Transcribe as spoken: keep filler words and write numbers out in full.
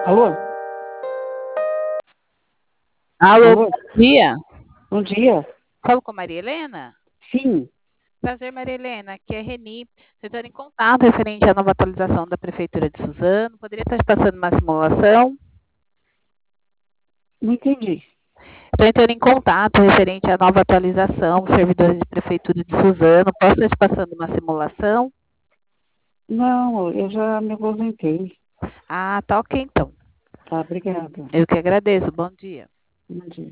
Alô? Alô, Alô? bom dia. Bom dia. Falo com a Maria Helena? Sim. Prazer, Maria Helena. Aqui é Reni. Tentando em contato referente à nova atualização da Prefeitura de Suzano. Poderia estar te passando uma simulação? Não entendi. Estou entrando em contato referente à nova atualização dos servidores de Prefeitura de Suzano. Posso estar te passando uma simulação? Não, eu já me aposentei. Ah, tá ok então. Tá, obrigada. Eu que agradeço. Bom dia. Bom dia.